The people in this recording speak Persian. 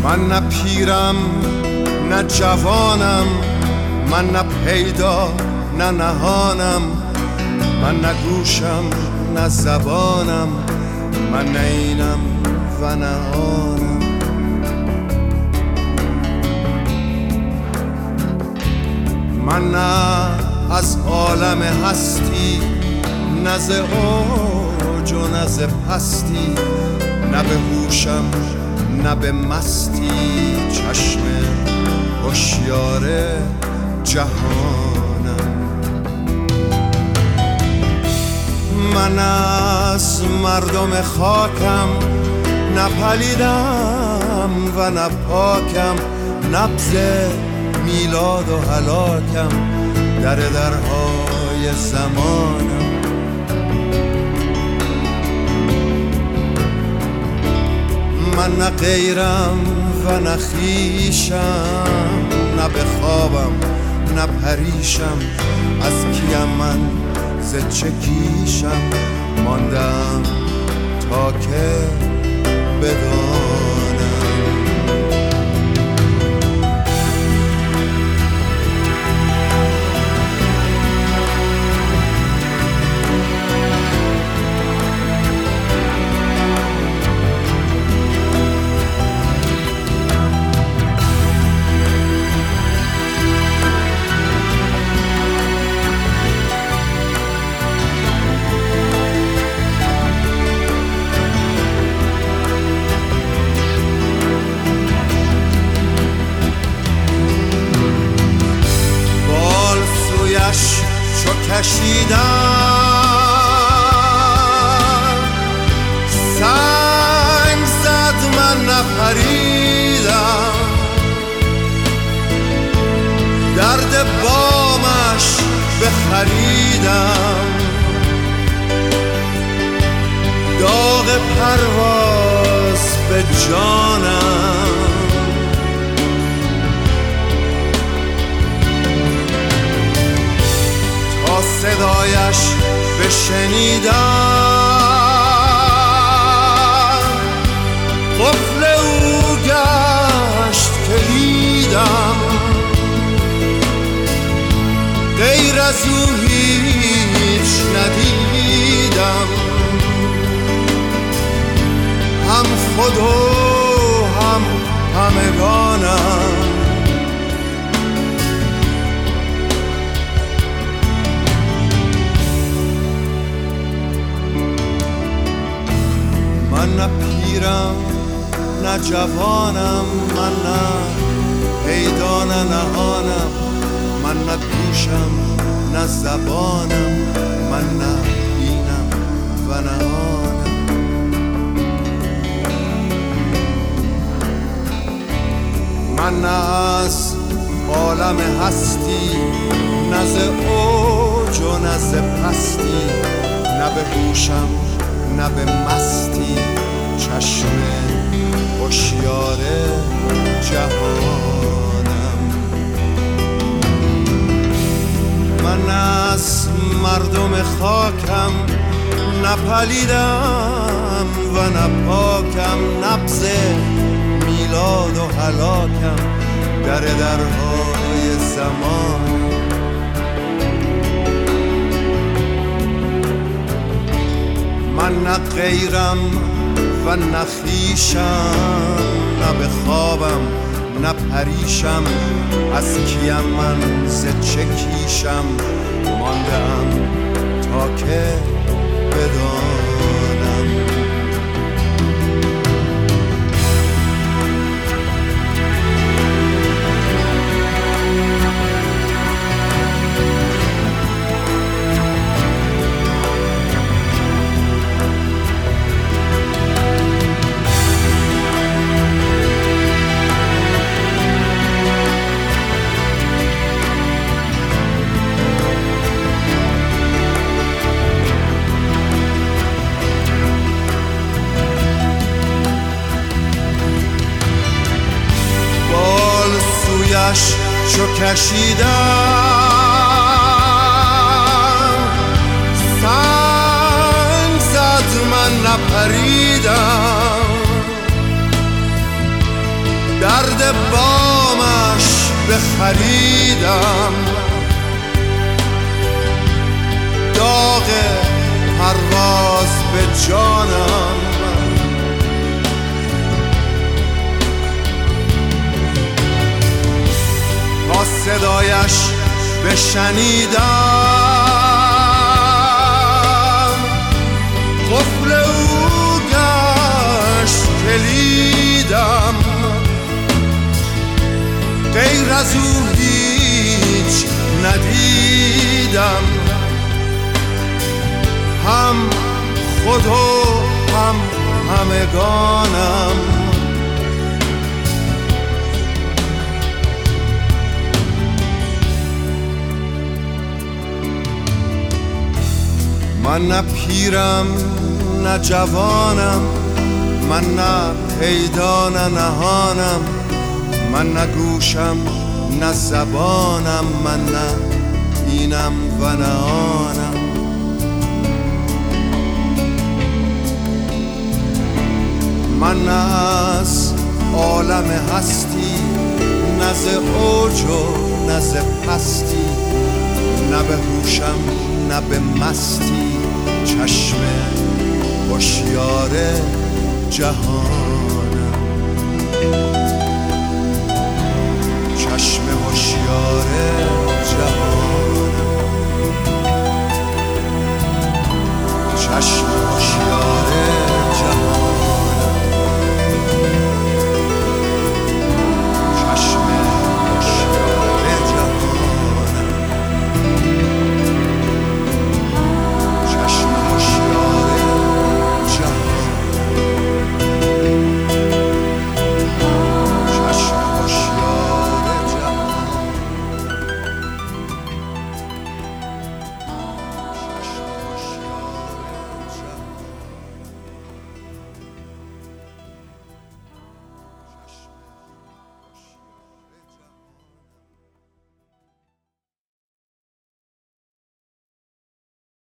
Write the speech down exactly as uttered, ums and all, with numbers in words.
من نه پیرم نه جوانم، من نه پیدا نه نهانم، من نه گوشم نه زبانم، من نه اینم و نه آنم. من نه از عالم هستی، نه ز اوج و نه ز پستی، نه به هوشم نه به مستی، چشم هوشیار جهانم. من از مردم خاکم، نه پلیدم و نه پاکم، نبض میلاد و هلاکم در درهای زمانم. من نه غیرم و نه خویشم، نه به خوابم نه پریشم، از کیم من ز چه کیشم، ماندم تا که بدانم. چو کشیدم سنگ زد من نپریدم، درد بامش بخریدم، داغ پرواز به جانم. صدایش بشنیدم، قفل او گشت کلیدم، غیر از او هیچ ندیدم، هم خود و هم همگانم. من نه پیرم نه جوانم، من نه پیدا نه نهانم، من نه گوشم نه زبانم، من نه اینم و نه آنم. من نه از عالم هستی، نه ز اوج و نه ز پستی، نه به هوشم نه به مستی، چشم هوشیار جهانم. من از مردم خاکم، نه پلیدم و نه پاکم، نبض میلاد و هلاکم در درهای زمان. من نه غیرم و نه خویشم، نه به خوابم نه پریشم، از کیم من ز چه کیشم، ماندم تا که بدانم. چو کشیدم سنگ زد من نپریدم، بامش بخریدم، داغ پرواز به جانم، با صدایش بشنیدم، قفل او گشت کلیدم، غیر از او هیچ ندیدم، هم خود و هم همگانم. من نه پیرم نه جوانم، من نه پیدا نه نهانم، من نه گوشم نه زبانم، من نه اینم و نه آنم. من نه از عالم هستی، نه ز اوج و نه ز پستی، نه به هوشم نه به مستی، چشم هوشیار جهانم، چشم هوشیار جهانم، چشم